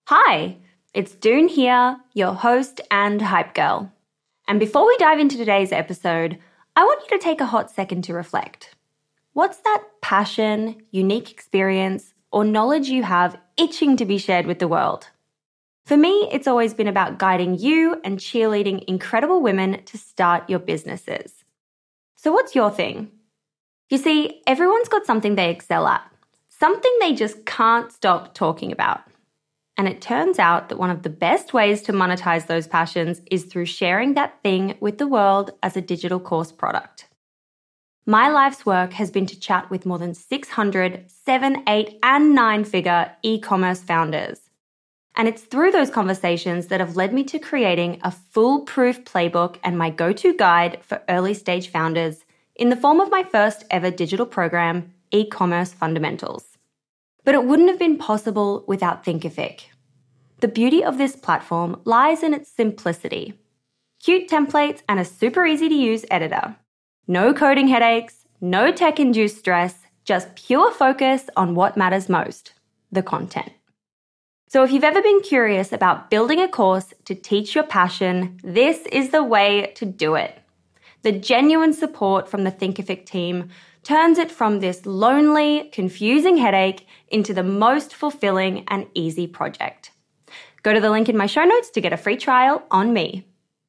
Hi, it's Doone here, your host and hype girl. And before we dive into today's episode, I want you to take a hot second to reflect. What's that passion, unique experience, or knowledge you have itching to be shared with the world? For me, it's always been about guiding you and cheerleading incredible women to start your businesses. So what's your thing? You see, everyone's got something they excel at, something they just can't stop talking about. And it turns out that one of the best ways to monetize those passions is through sharing that thing with the world as a digital course product. My life's work has been to chat with more than 600 7, 8, and 9-figure e-commerce founders. And it's through those conversations that have led me to creating a foolproof playbook and my go-to guide for early-stage founders in the form of my first ever digital program, E-commerce Fundamentals. But it wouldn't have been possible without Thinkific. The beauty of this platform lies in its simplicity. Cute templates and a super easy to use editor. No coding headaches, no tech-induced stress, just pure focus on what matters most, the content. So if you've ever been curious about building a course to teach your passion, this is the way to do it. The genuine support from the Thinkific team turns it from this lonely, confusing headache into the most fulfilling and easy project. Go to the link in my show notes to get a free trial on me.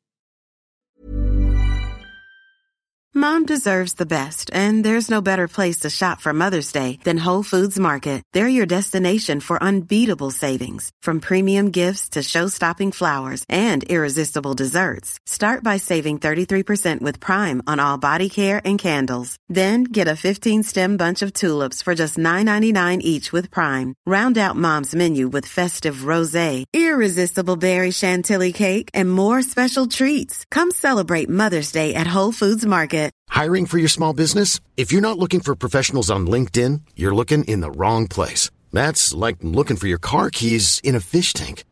Mom deserves the best, and there's no better place to shop for Mother's Day than Whole Foods Market. They're your destination for unbeatable savings, from premium gifts to show-stopping flowers and irresistible desserts. Start by saving 33% with Prime on all body care and candles. Then get a 15-stem bunch of tulips for just $9.99 each with Prime. Round out Mom's menu with festive rosé, irresistible berry chantilly cake, and more special treats. Come celebrate Mother's Day at Whole Foods Market. Hiring for your small business? If you're not looking for professionals on LinkedIn, you're looking in the wrong place. That's like looking for your car keys in a fish tank.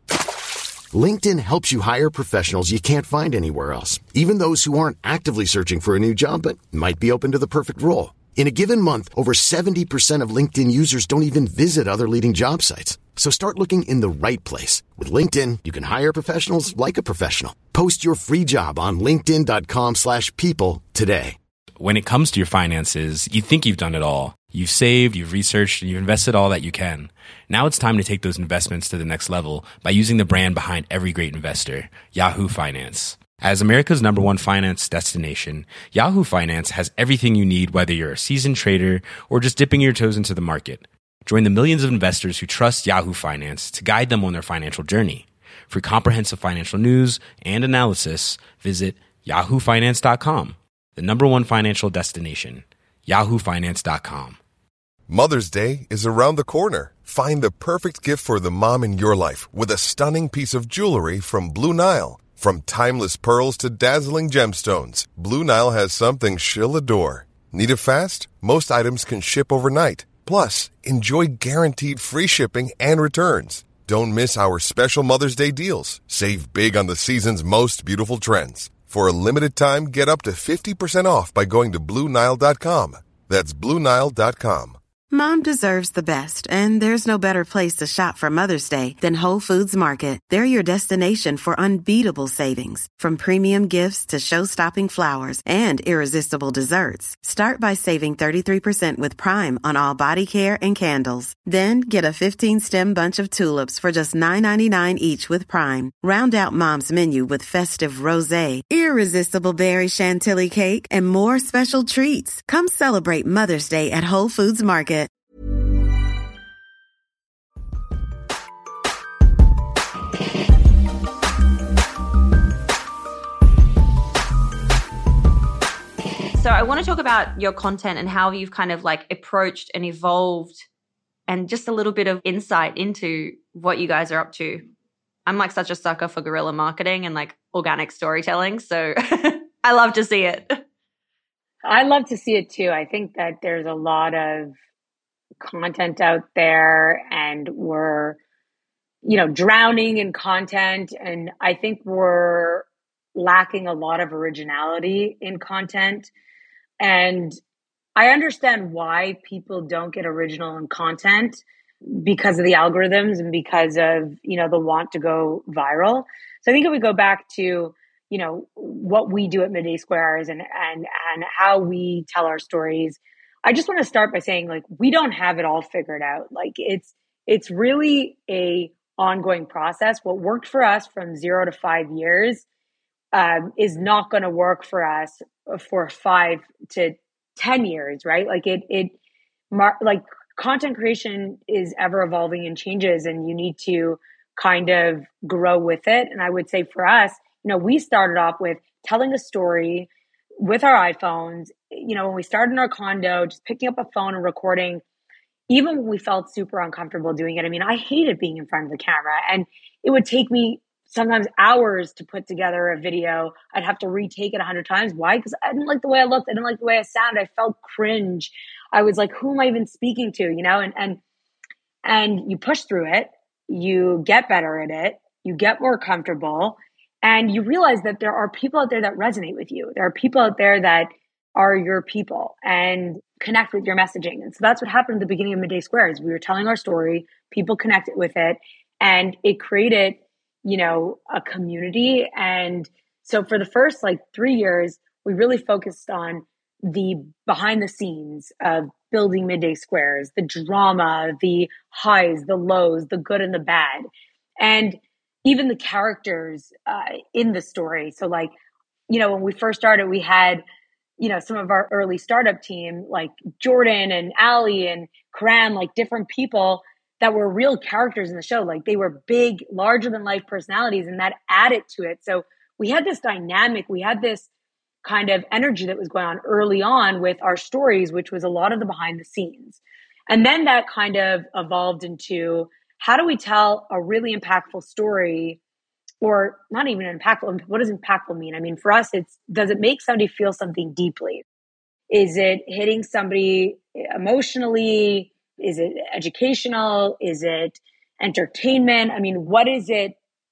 LinkedIn helps you hire professionals you can't find anywhere else, even those who aren't actively searching for a new job but might be open to the perfect role. In a given month, over 70% of LinkedIn users don't even visit other leading job sites. So start looking in the right place. With LinkedIn, you can hire professionals like a professional. Post your free job on linkedin.com/people today. When it comes to your finances, you think you've done it all. You've saved, you've researched, and you've invested all that you can. Now it's time to take those investments to the next level by using the brand behind every great investor, Yahoo Finance. As America's #1 finance destination, Yahoo Finance has everything you need, whether you're a seasoned trader or just dipping your toes into the market. Join the millions of investors who trust Yahoo Finance to guide them on their financial journey. For comprehensive financial news and analysis, visit yahoofinance.com, the #1 financial destination, yahoofinance.com. Mother's Day is around the corner. Find the perfect gift for the mom in your life with a stunning piece of jewelry from Blue Nile. From timeless pearls to dazzling gemstones, Blue Nile has something she'll adore. Need it fast? Most items can ship overnight. Plus, enjoy guaranteed free shipping and returns. Don't miss our special Mother's Day deals. Save big on the season's most beautiful trends. For a limited time, get up to 50% off by going to BlueNile.com. That's BlueNile.com. Mom deserves the best, and there's no better place to shop for Mother's Day than Whole Foods Market. They're your destination for unbeatable savings, from premium gifts to show-stopping flowers and irresistible desserts. Start by saving 33% with Prime on all body care and candles. Then get a 15-stem bunch of tulips for just $9.99 each with Prime. Round out Mom's menu with festive rosé, irresistible berry chantilly cake, and more special treats. Come celebrate Mother's Day at Whole Foods Market. So I want to talk about your content and how you've kind of like approached and evolved and just a little bit of insight into what you guys are up to. I'm like such a sucker for guerrilla marketing and like organic storytelling. So I love to see it. I love to see it too. I think that there's a lot of content out there and we're, drowning in content. And I think we're lacking a lot of originality in content. And I understand why people don't get original in content. because of the algorithms and because of, the want to go viral. So I think if we go back to, what we do at Midday Squares and how we tell our stories, I just want to start by saying, like, we don't have it all figured out. Like, it's really a ongoing process. What worked for us from 0 to 5 years is not going to work for us for 5 to 10 years, right? Like like content creation is ever evolving and changes, and you need to kind of grow with it. And I would say for us, we started off with telling a story with our iPhones. When we started in our condo, just picking up a phone and recording, even when we felt super uncomfortable doing it. I mean, I hated being in front of the camera, and it would take me sometimes hours to put together a video. I'd have to retake it 100 times. Why? Because I didn't like the way I looked. I didn't like the way I sounded. I felt cringe. I was like, who am I even speaking to? And you push through it. You get better at it. You get more comfortable, and you realize that there are people out there that resonate with you. There are people out there that are your people and connect with your messaging. And so that's what happened at the beginning of Midday Squares. We were telling our story, people connected with it, and it created, a community. And so for the first 3 years, we really focused on the behind the scenes of building Midday Squares, the drama, the highs, the lows, the good and the bad, and even the characters in the story. So when we first started, we had, some of our early startup team, like Jordan and Ali and Karan, like different people that were real characters in the show. Like they were big, larger than life personalities, and that added to it. So we had this dynamic, we had this kind of energy that was going on early on with our stories, which was a lot of the behind the scenes. And then that kind of evolved into, how do we tell a really impactful story? Or not even impactful. What does impactful mean? I mean, for us, does it make somebody feel something deeply? Is it hitting somebody emotionally? Is it educational? Is it entertainment? I mean, what is it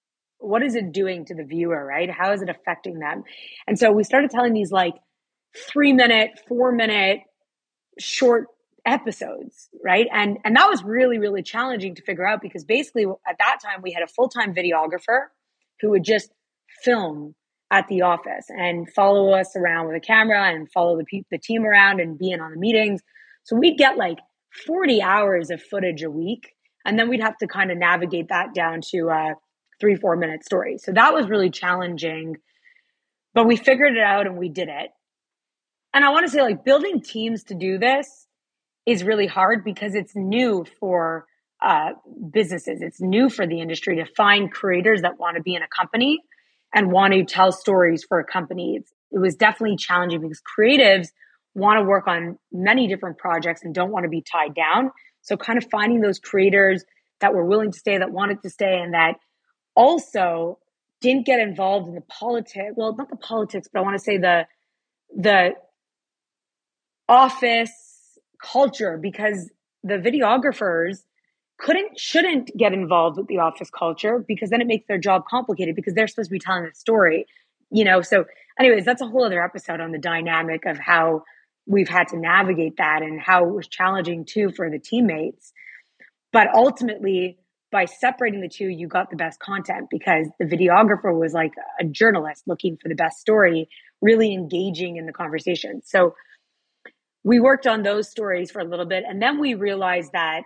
doing to the viewer, right? How is it affecting them? And so we started telling these 3-minute, 4-minute short episodes, right? And that was really, really challenging to figure out, because basically at that time we had a full-time videographer who would just film at the office and follow us around with a camera and follow the team around and be in on the meetings. So we'd get 40 hours of footage a week. And then we'd have to kind of navigate that down to a 3-4 minute story. So that was really challenging, but we figured it out and we did it. And I want to say building teams to do this is really hard, because it's new for businesses. It's new for the industry to find creators that want to be in a company and want to tell stories for a company. It was definitely challenging, because creatives want to work on many different projects and don't want to be tied down. So kind of finding those creators that were willing to stay, that wanted to stay, and that also didn't get involved in the politics. Well, not the politics, but I want to say the office culture, because the videographers shouldn't get involved with the office culture, because then it makes their job complicated, because they're supposed to be telling a story, So anyways, that's a whole other episode on the dynamic of how we've had to navigate that and how it was challenging too for the teammates. But ultimately, by separating the two, you got the best content, because the videographer was like a journalist looking for the best story, really engaging in the conversation. So we worked on those stories for a little bit, and then we realized that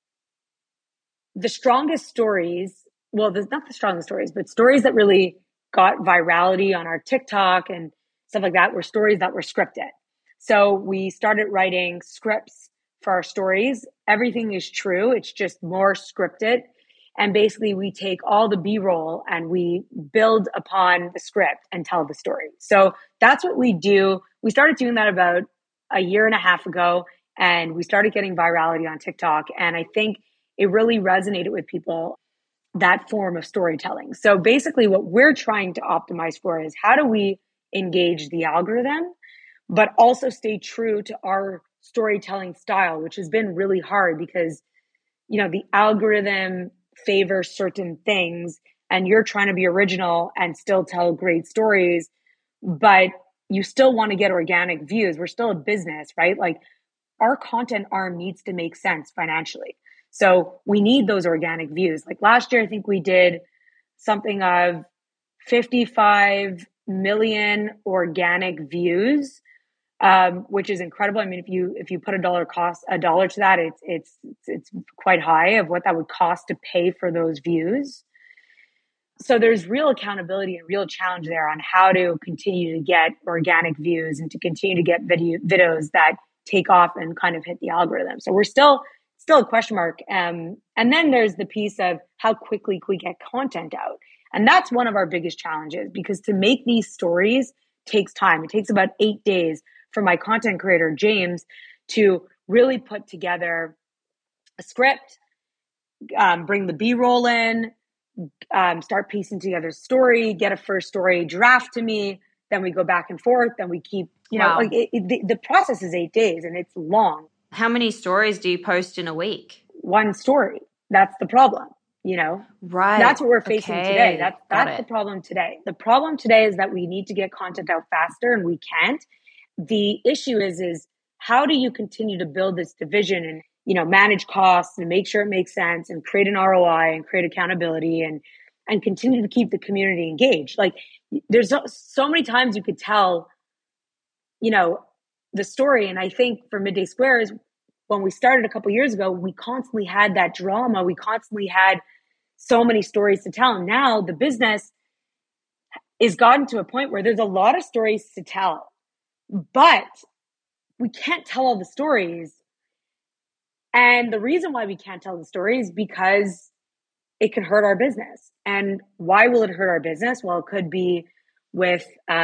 the strongest stories, not the strongest stories, but stories that really got virality on our TikTok and stuff like that, were stories that were scripted. So we started writing scripts for our stories. Everything is true. It's just more scripted. And basically we take all the B-roll and we build upon the script and tell the story. So that's what we do. We started doing that about a year and a half ago, and we started getting virality on TikTok. And I think it really resonated with people, that form of storytelling. So basically what we're trying to optimize for is, how do we engage the algorithm, but also stay true to our storytelling style, which has been really hard, because, the algorithm favors certain things and you're trying to be original and still tell great stories, but you still want to get organic views. We're still a business, right? Our content arm needs to make sense financially. So we need those organic views. Like last year, I think we did something of 55 million organic views, which is incredible. I mean, if you put a dollar to that, it's quite high of what that would cost to pay for those views. So there's real accountability and real challenge there on how to continue to get organic views and to continue to get videos that take off and kind of hit the algorithm. So we're still a question mark. And then there's the piece of how quickly can we get content out? And that's one of our biggest challenges, because to make these stories takes time. It takes about 8 days for my content creator, James, to really put together a script, bring the B-roll in, start piecing together a story, get a first story draft to me. Then we go back and forth. Then we keep, the process is 8 days and it's long. How many stories do you post in a week? One story. That's the problem, Right. That's what we're facing today. That's the problem today. The problem today is that we need to get content out faster and we can't. The issue is how do you continue to build this division and, manage costs and make sure it makes sense and create an ROI and create accountability and continue to keep the community engaged. Like there's so many times you could tell, the story. And I think for Midday Squares, when we started a couple years ago, we constantly had that drama. We constantly had so many stories to tell. And now the business is gotten to a point where there's a lot of stories to tell, but we can't tell all the stories. And the reason why we can't tell the stories is because it could hurt our business. And why will it hurt our business? Well, it could be with,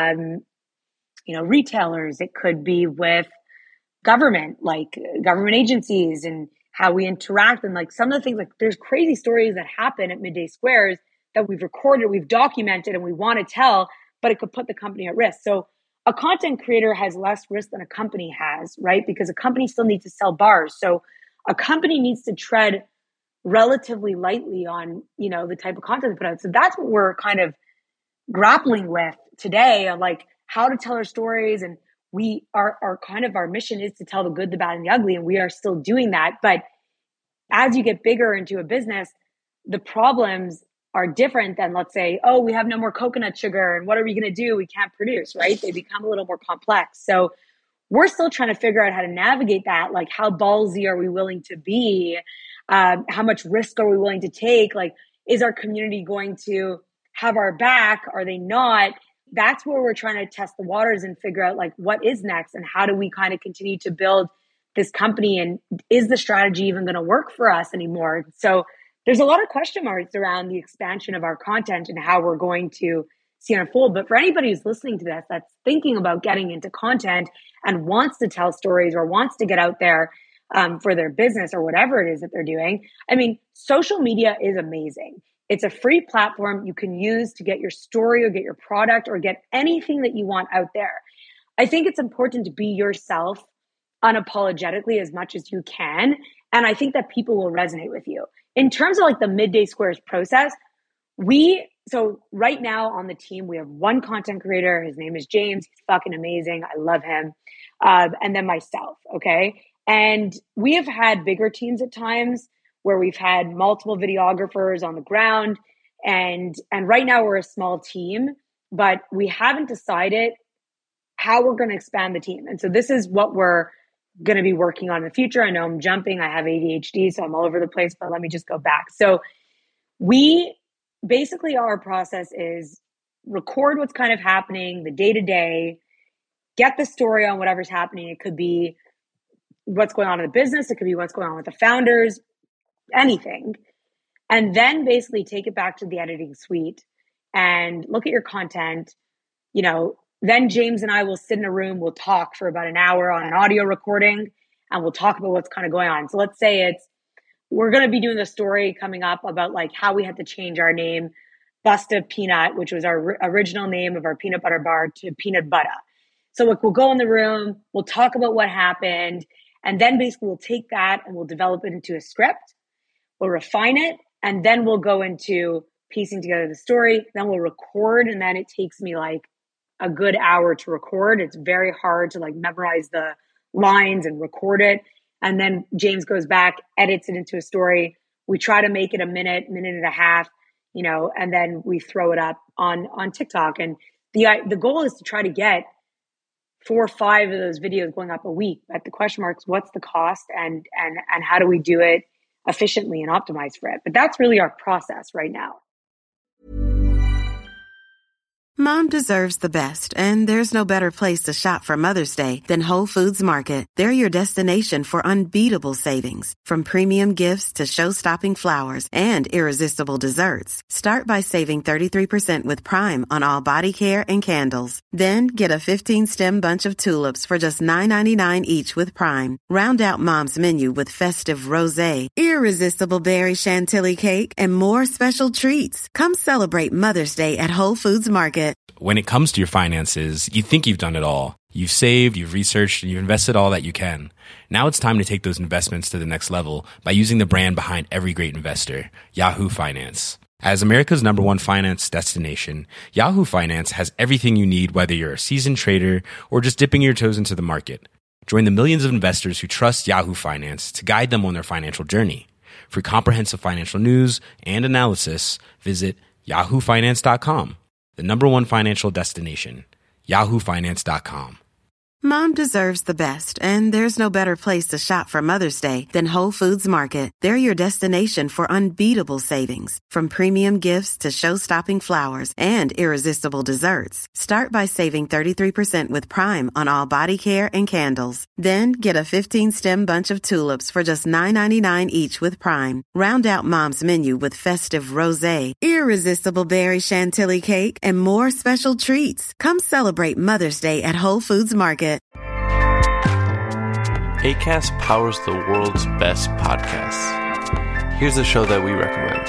retailers. It could be with government, like government agencies and how we interact. And like some of the things, like there's crazy stories that happen at Midday Squares that we've recorded, we've documented, and we want to tell, but it could put the company at risk. So a content creator has less risk than a company has, right? Because a company still needs to sell bars. So a company needs to tread relatively lightly on, the type of content they put out. So that's what we're kind of grappling with today, of like how to tell our stories. And we are our mission is to tell the good, the bad, and the ugly. And we are still doing that. But as you get bigger into a business, the problems are different than, let's say, oh, we have no more coconut sugar. And what are we going to do? We can't produce, right? They become a little more complex. So we're still trying to figure out how to navigate that. Like how ballsy are we willing to be? How much risk are we willing to take? Like, is our community going to have our back? Are they not? That's where we're trying to test the waters and figure out like what is next and how do we kind of continue to build this company, and is the strategy even going to work for us anymore? So there's a lot of question marks around the expansion of our content and how we're going to see it unfold. But for anybody who's listening to this, that's thinking about getting into content and wants to tell stories or wants to get out there for their business or whatever it is that they're doing. I mean, social media is amazing. It's a free platform you can use to get your story or get your product or get anything that you want out there. I think it's important to be yourself unapologetically as much as you can. And I think that people will resonate with you. In terms of like the Midday Squares process, so right now on the team, we have one content creator. His name is James. He's fucking amazing. I love him. And then myself. Okay. And we have had bigger teams at times where we've had multiple videographers on the ground. And right now we're a small team, but we haven't decided how we're going to expand the team. And so this is what we're going to be working on in the future. I know I'm jumping. I have ADHD, so I'm all over the place, but let me just go back. So basically our process is record what's kind of happening, the day-to-day, get the story on whatever's happening. It could be what's going on in the business. It could be what's going on with the founders, anything. And then basically take it back to the editing suite and look at your content. Then James and I will sit in a room, we'll talk for about an hour on an audio recording, and we'll talk about what's kind of going on. So let's say we're going to be doing the story coming up about like how we had to change our name, Busta Peanut, which was our original name of our peanut butter bar, to Peanut Butter. So we'll go in the room, we'll talk about what happened, and then basically we'll take that and we'll develop it into a script. We'll refine it, and then we'll go into piecing together the story. Then we'll record, and then it takes me like a good hour to record. It's very hard to like memorize the lines and record it. And then James goes back, edits it into a story. We try to make it a minute and a half, and then we throw it up on TikTok. And the goal is to try to get 4 or 5 of those videos going up a week. But the question mark is, what's the cost and how do we do it efficiently and optimize for it? But that's really our process right now. Mom deserves the best, and there's no better place to shop for Mother's Day than Whole Foods Market. They're your destination for unbeatable savings, from premium gifts to show-stopping flowers and irresistible desserts. Start by saving 33% with Prime on all body care and candles. Then get a 15-stem bunch of tulips for just $9.99 each with Prime. Round out Mom's menu with festive rosé, irresistible berry chantilly cake, and more special treats. Come celebrate Mother's Day at Whole Foods Market. When it comes to your finances, you think you've done it all. You've saved, you've researched, and you've invested all that you can. Now it's time to take those investments to the next level by using the brand behind every great investor, Yahoo Finance. As America's #1 finance destination, Yahoo Finance has everything you need, whether you're a seasoned trader or just dipping your toes into the market. Join the millions of investors who trust Yahoo Finance to guide them on their financial journey. For comprehensive financial news and analysis, visit yahoofinance.com. The #1 financial destination, yahoofinance.com. Mom deserves the best, and there's no better place to shop for Mother's Day than Whole Foods Market. They're your destination for unbeatable savings, from premium gifts to show-stopping flowers and irresistible desserts. Start by saving 33% with Prime on all body care and candles. Then get a 15-stem bunch of tulips for just $9.99 each with Prime. Round out Mom's menu with festive rosé, irresistible berry chantilly cake, and more special treats. Come celebrate Mother's Day at Whole Foods Market. Acast powers the world's best podcasts. Here's a show that we recommend.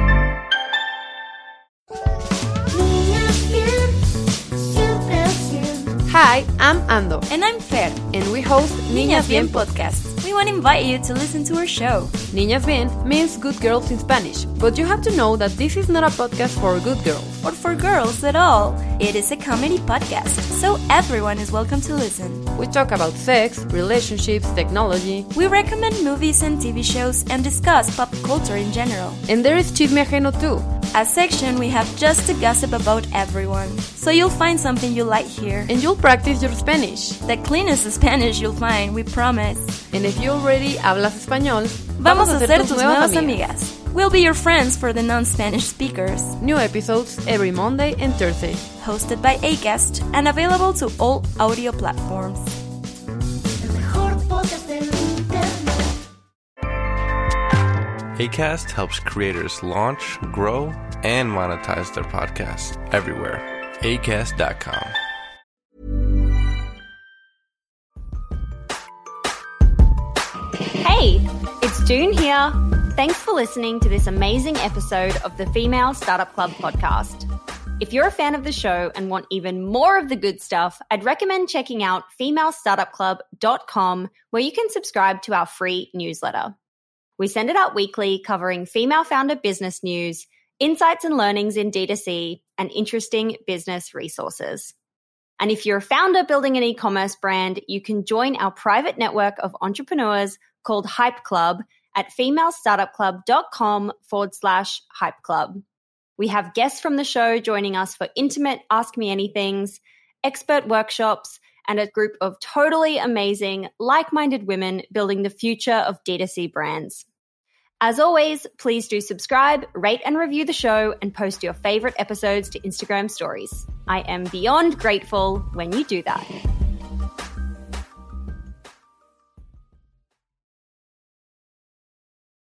Hi, I'm Ando. And I'm Fer. And we host Niñas Bien podcast. We want to invite you to listen to our show. Niñas Bien means good girls in Spanish, but you have to know that this is not a podcast for good girls. Or for girls at all. It is a comedy podcast, so everyone is welcome to listen. We talk about sex, relationships, technology. We recommend movies and TV shows and discuss pop culture in general. And there is Chisme Ajeno too, a section we have just to gossip about everyone. So you'll find something you like here. And you'll practice your Spanish. The cleanest Spanish you'll find, we promise. And if you already hablas español, vamos a ser tus nuevas amigas. We'll be your friends for the non-Spanish speakers. New episodes every Monday and Thursday. Hosted by Acast and available to all audio platforms. Acast helps creators launch, grow, and monetize their podcasts everywhere. Acast.com. Hey, it's June here. Thanks for listening to this amazing episode of the Female Startup Club podcast. If you're a fan of the show and want even more of the good stuff, I'd recommend checking out femalestartupclub.com, where you can subscribe to our free newsletter. We send it out weekly, covering female founder business news, insights and learnings in D2C, and interesting business resources. And if you're a founder building an e-commerce brand, you can join our private network of entrepreneurs called Hype Club at femalestartupclub.com/Hype Club. We have guests from the show joining us for intimate Ask Me Anythings, expert workshops, and a group of totally amazing, like-minded women building the future of D2C brands. As always, please do subscribe, rate and review the show, and post your favorite episodes to Instagram stories. I am beyond grateful when you do that.